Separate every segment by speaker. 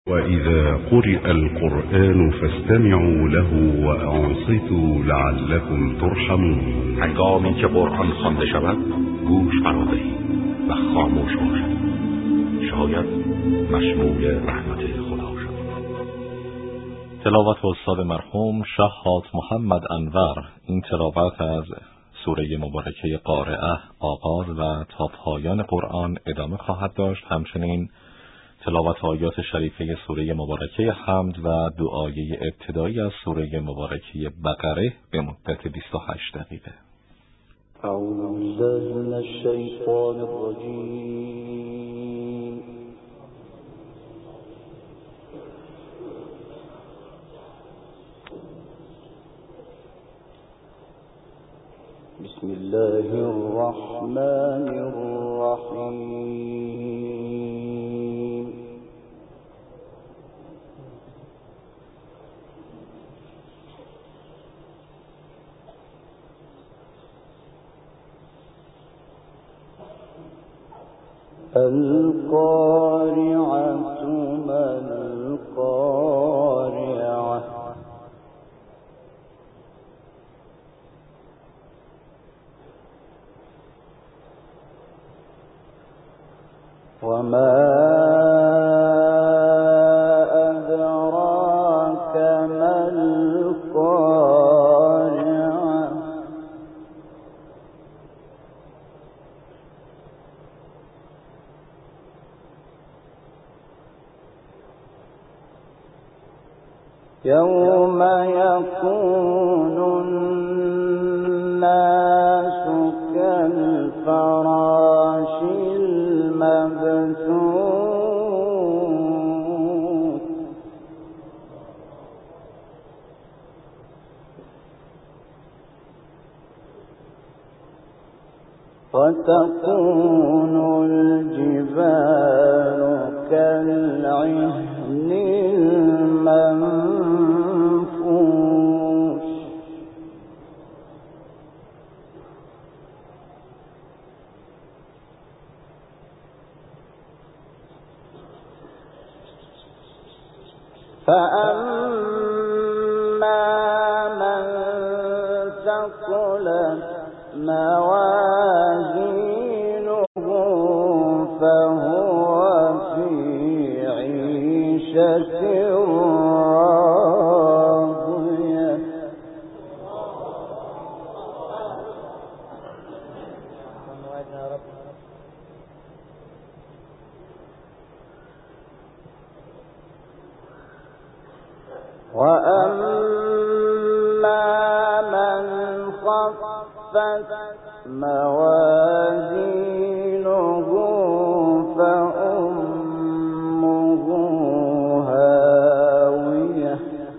Speaker 1: وإذا قرئ القرآن فاستمعوا له وأنصتوا لعلكم ترحمون.
Speaker 2: هنگامی که قرآن خوانده شود گوش فرادهید و خاموش باشید، شاید مشمول رحمت خدا شد.
Speaker 3: تلاوت استاد مرحوم شهاب محمد انور. این تلاوت از سوره مبارکه قارعه آغاز و تا پایان قرآن ادامه خواهد داشت. همچنین تلاوت آیات شریفه سوره مبارکه حمد و دعای ابتدایی از سوره مبارکه بقره به مدت 28 دقیقه.
Speaker 4: اعوذ بالله من الشیطان الرجیم. بسم الله الرحمن الرحیم. القارعة ما القارعة وما أدراك ما القارعة يوم يكون الناس كالفراش المبثوث وتكون الجبال كالعهن المنفوش فأما من ثقلت موازينه فهو في عيشة راضية وأما من خفت موازينه فأمه هاوية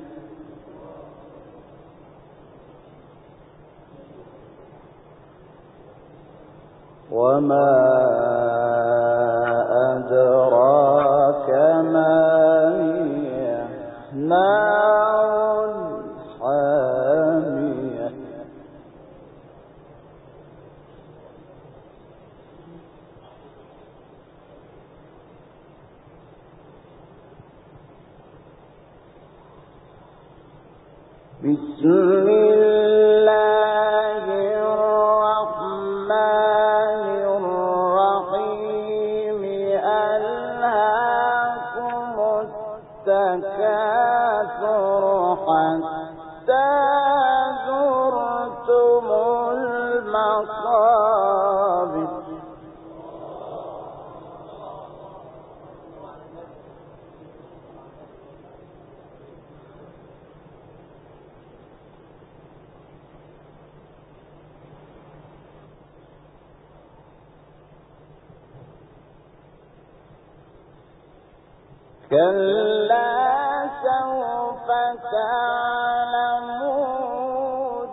Speaker 4: وما أدراك ما هي نار حامية بسم الله الرحمن الرحيم. ألهاكم التكاثر حتى زرتم المقابر كلا سوف تعلمون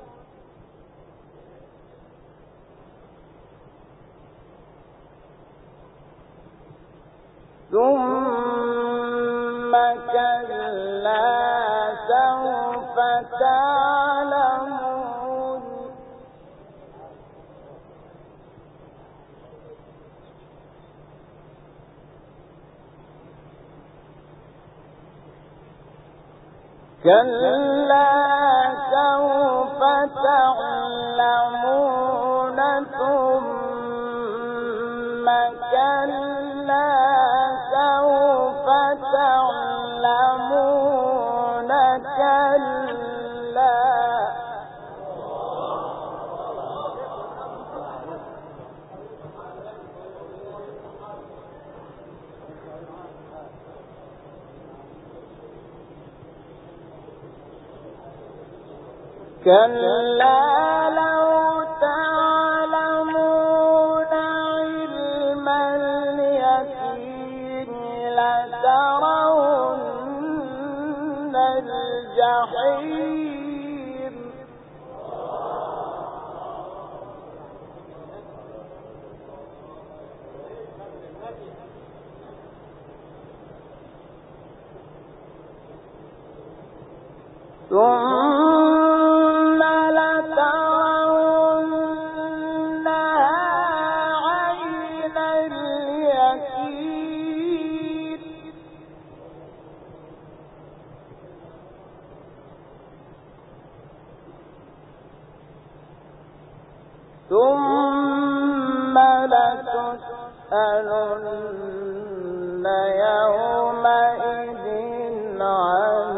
Speaker 4: ثم كلا سوف تعلمون كلا سوف تعلمون ثم كلا سوف تعلمون كلا كلا لو تعلمون علم اليقين لترون الجحيم ثم لترونها عين اليقين ثم لتسألن يومئذ عن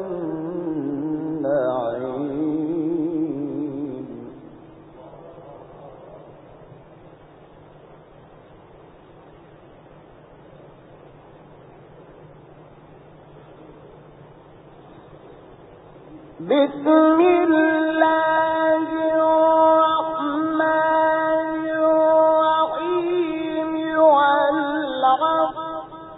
Speaker 4: النعيم بسم الله الرحمن الرحيم والعصر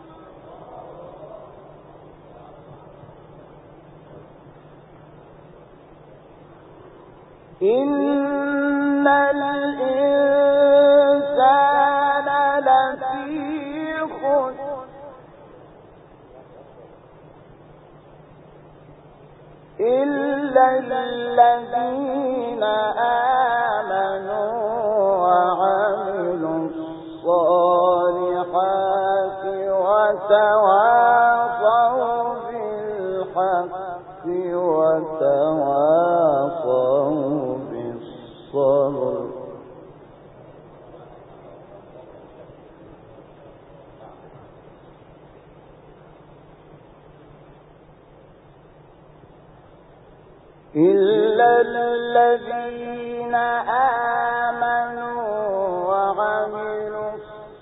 Speaker 4: إن الإنسان لفي خسر إلا الذين آمنوا وعملوا الصالحات وتواصوا بالحق وتواصوا بالصبر إلا الذين آمنوا وعملوا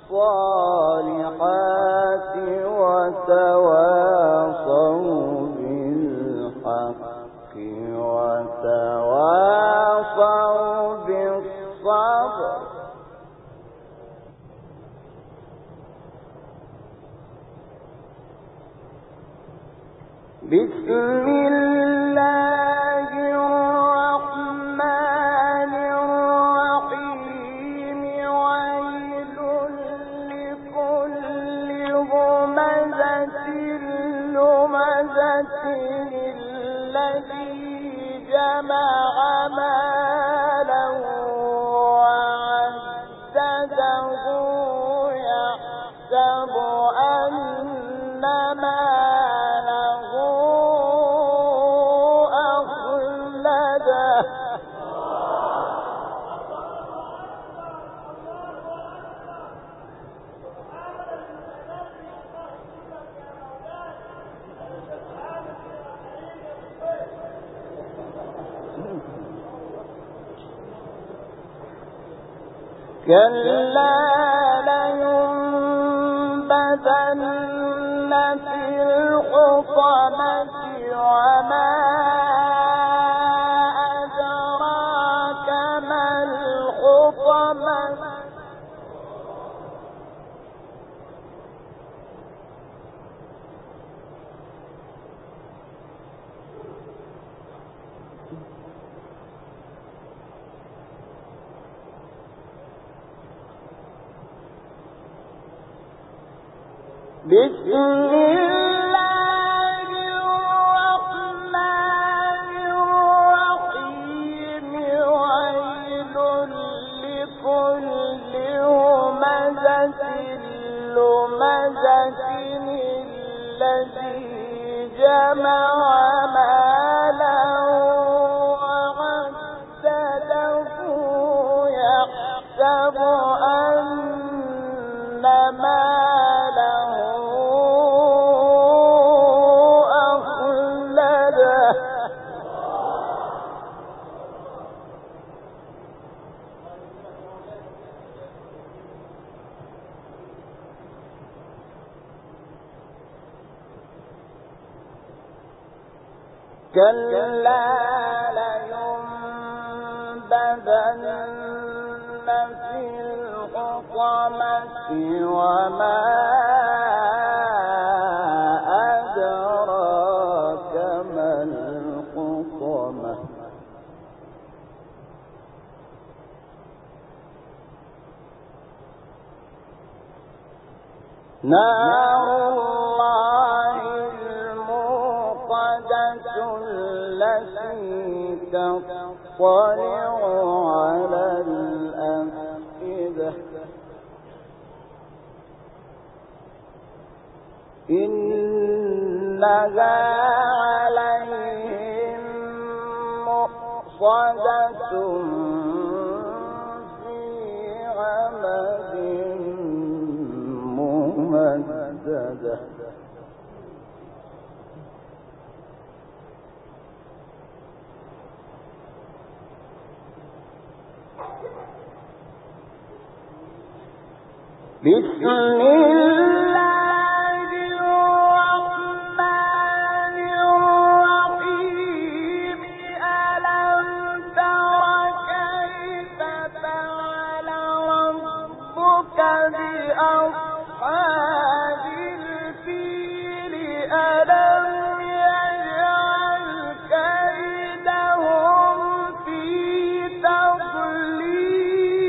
Speaker 4: الصالحات وتواصوا بالحق وتواصوا بالصبر بسم الله الرحمن الرحيم ويل لكل همزة لمزة الذي جمع مالا وعدده يحسب أن ماله أخلده كلا لينبذن في الحطمة وما أدراك ما الحطمة بسم الله الرحمن الرحيم ويل لكل همزة لمزة الذي جمع مالا كلا لينبذن في الحطمة وما أدراك ما الحطمة نار الله الموقدة التي تطلع على الأفئدة إنها عليهم مؤصدة في عمد ممددة بسم الله الرحمن الرحيم ألم تر كيف فعل ربك بأصحاب الفيل ألم يجعل كيدهم في تضليل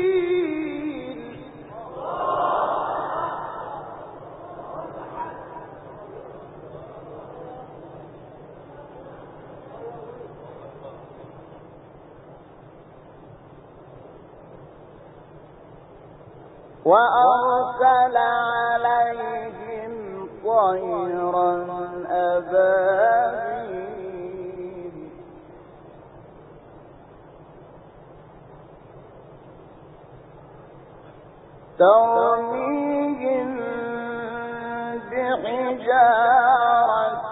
Speaker 4: وأرسل عليهم طيرا أبابيل ترميهم بحجارة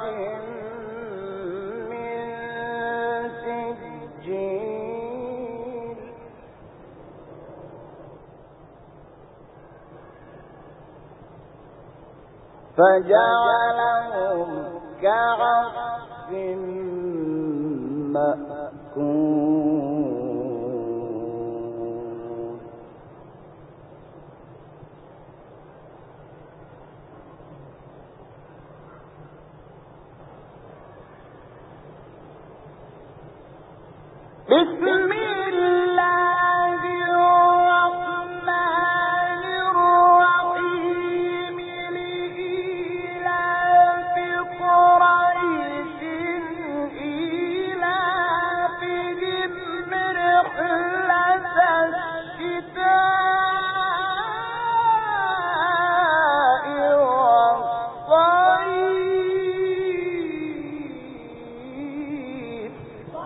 Speaker 4: من سجيل فجعلهم كعصف مأكول بسم الله الرحمن الرحيم لإيلاف قريش إيلافهم رحلة الشتاء والصيف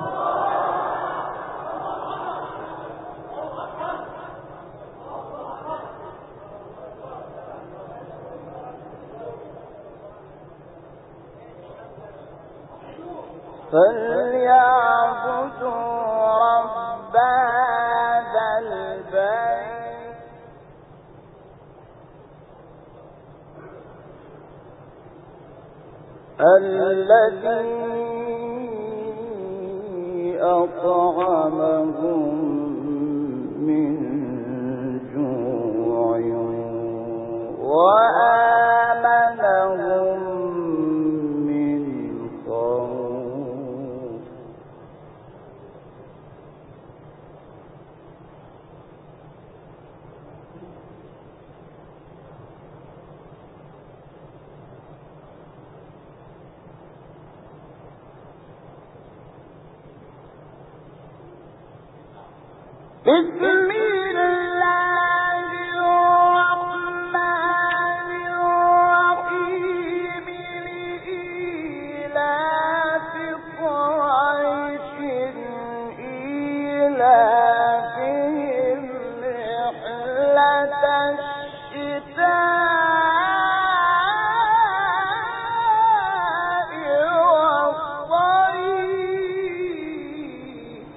Speaker 4: فليعبدوا رب هذا البيت الذي أطعمهم من جوع وآمنهم من خوف بسم الله الرحمن الرحيم لإيلاف قريش إيلافهم رحلة الشتاء والصيف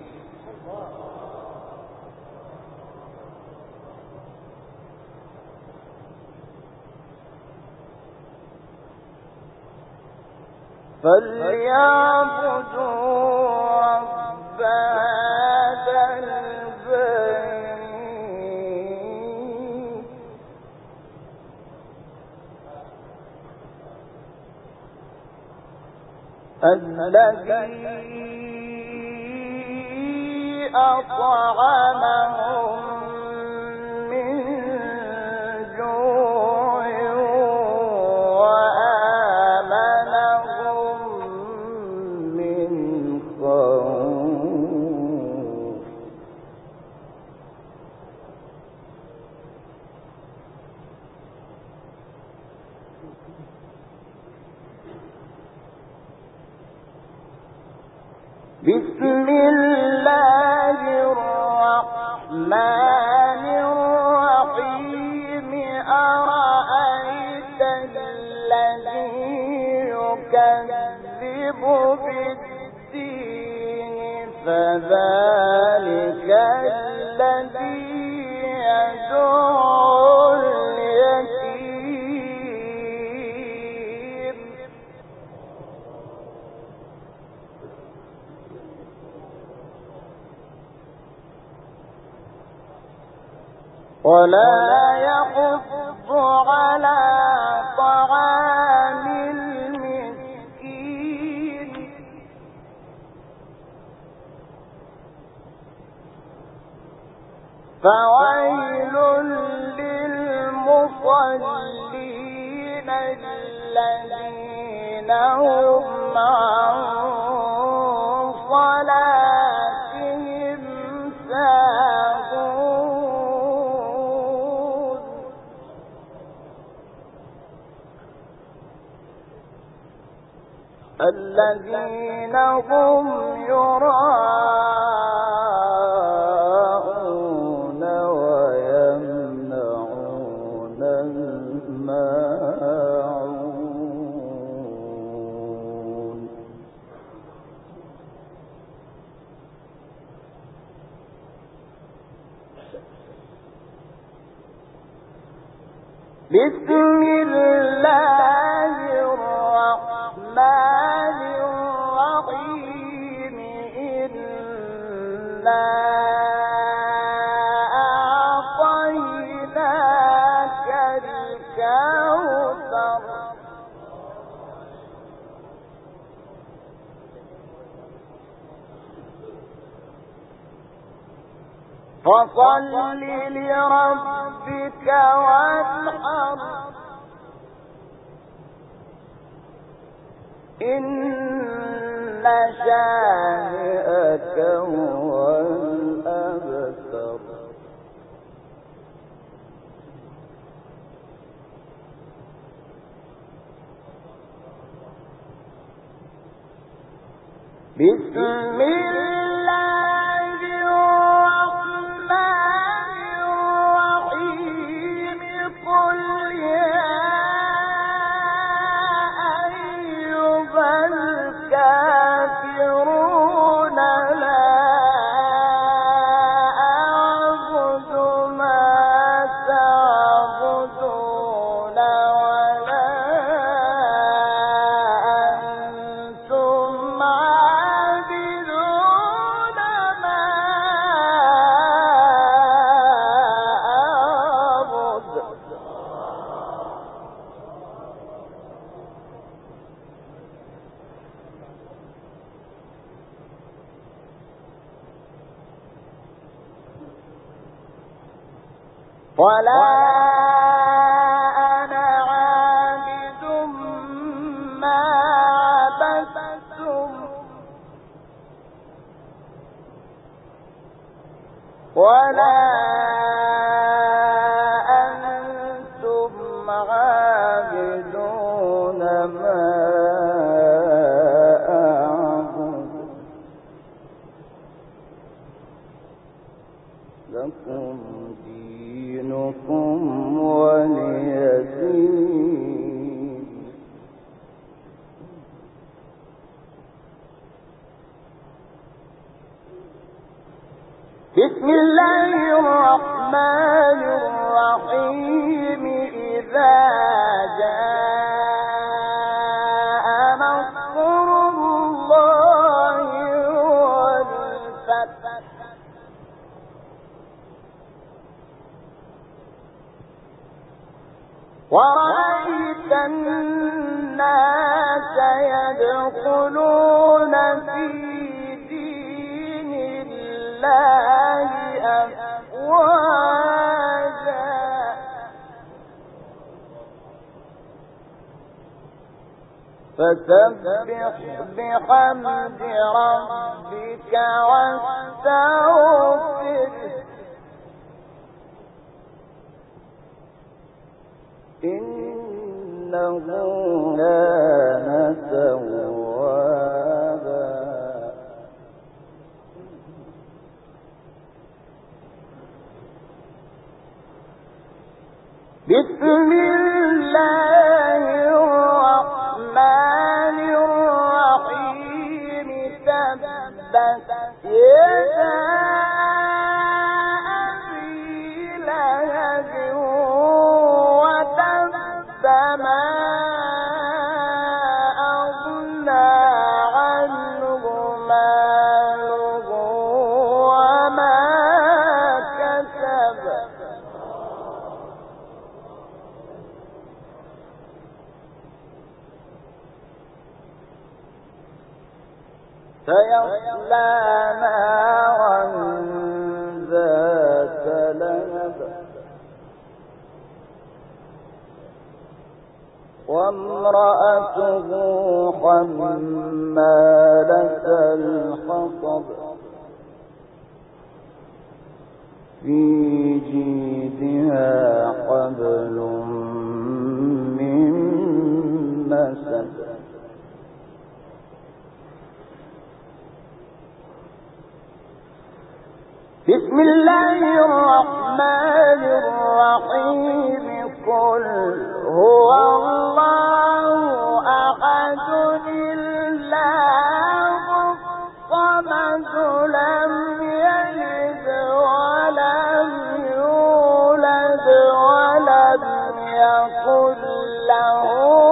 Speaker 4: فليعبدوا رب هذا البيت الذي أطعمهم من جوع وآمنهم من خوف بسم الله الرحمن الرحيم أرأيت الذي يكذب بالدين فذلك الذي يدعو اليتيم ولا يحض على طعام المسكين فويل للمصلين الذين هم عن صلاتهم ساهون الذين هم يراءون ويمنعون الماعون بسم الله الرحمن الرحيم إنا أعطيناك الكوثر فصل لربك وانحر إن شانئك هو الأبتر بسم الله الرحمن الرحيم قل يا أيها الكافرون لا أعبد ما تعبدون ولا أنتم عابدون ما أعبد ولا أنا عابد ما عبدتم ولا أنتم عابدون ما أعبد لكم دينكم ولي دين بسم الله الرحمن الرحيم إذا جاء نصر رأيت الناس يدخلون في دين الله أفواجا فسبح بحمد ربك واستغفره إنه كان توابا بسم الله الرحمن الرحيم تبت يدا أبي لهب وتب ما أغنى عنه ماله وما كسب سيصلى نارا ذات لهب وامرأته حمالة الحطب في جيدها حبل من مسد بسم الله الرحمن الرحيم قل هو الله أحد الله الصمد لم يلد ولم يولد ولم يكن له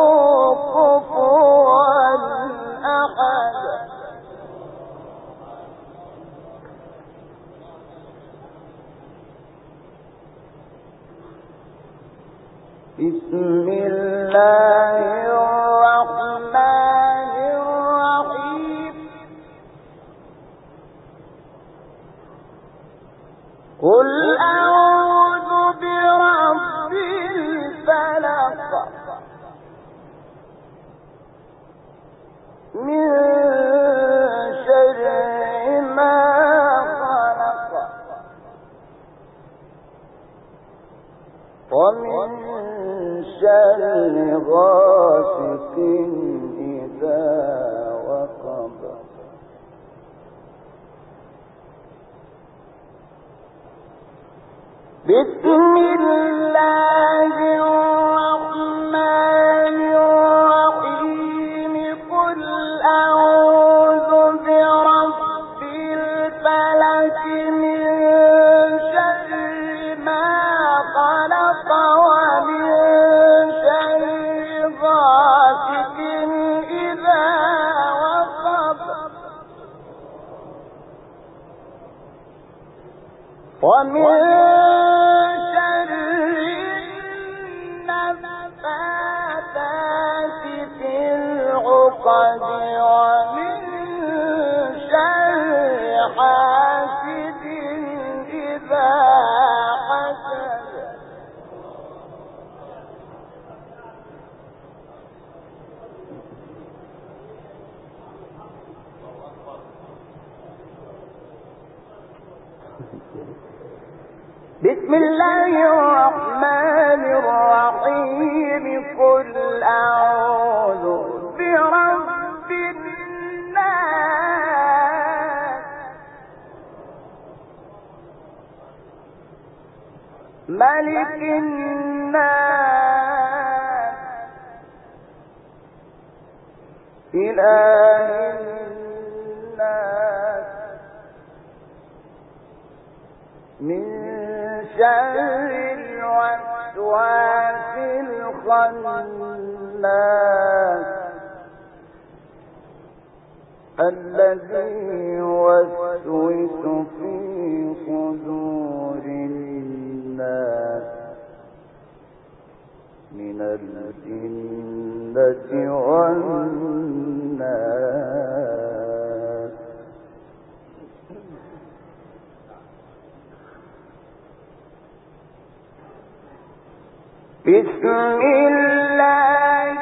Speaker 4: كفوا أحد بسم الله الرحمن الرحيم قل أعوذ برب الفلق من شر ما خلق ومن شر غاسق إذا وقب بسم الله الرحمن الرحيم قل أعوذ برب الفلق من شر ما خلق ومن شر غاسق إذا وقب ومن شر النفاثات في العقد ومن شر حاسد إذا حسد بسم الله الرحمن الرحيم قل أعوذ برب الناس ملك الناس إله الناس من شر الوسواس الخناس الذي يوسوس في صدور الناس من الجنة والناس. بسم الله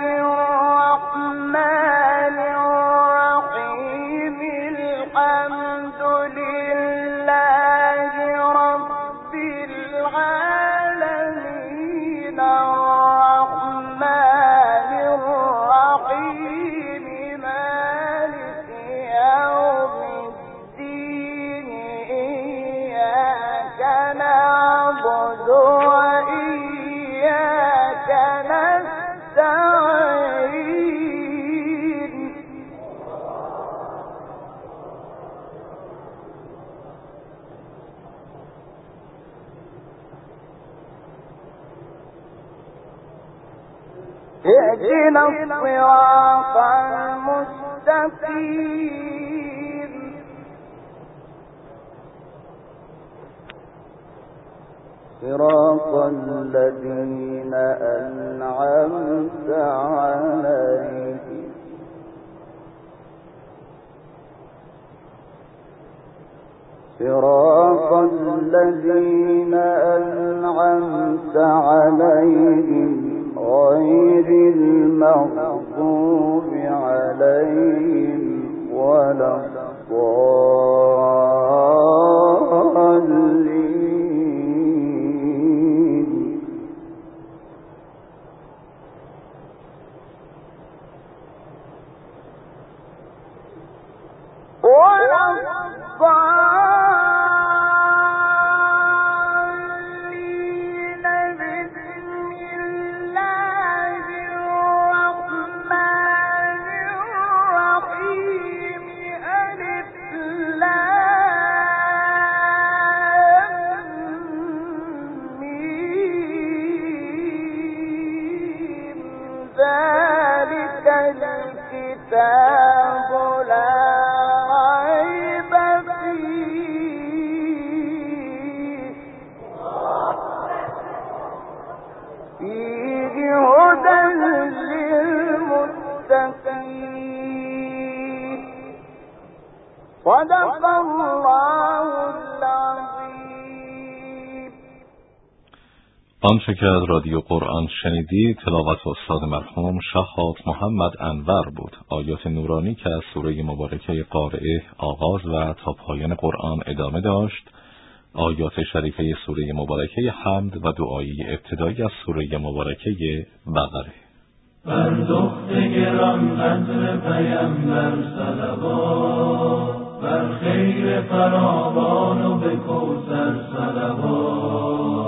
Speaker 4: الرحمن الرحيم. الحمد لله رب العالمين الرحمن الرحيم مالك يوم الدين إياك نعبد وإياك نستعين. اهدنا الصراط المستقيم. صراط الذين أنعمت عليهم صراط الذين أنعمت عليهم غير المغضوب عليهم ولا الضالين. ولا الضالين. بسم الله الرحمن الرحيم. ألف لام ميم. ذلك الكتاب لا ريب فيه هدى للمتقين. صدق الله العظيم.
Speaker 3: آنچه که از رادیو قرآن شنیدید تلاوت استاد مرحوم شهاب محمد انور بود. آیات نورانی که از سوره مبارکه قارعه آغاز و تا پایان قرآن ادامه داشت، آیات شریفه سوره مبارکه حمد و دعایی ابتدایی از سوره مبارکه بقره.
Speaker 5: بر دخت گران قدر پیامبر صلوات، بر خیر فراوان و به کوثر صلوات.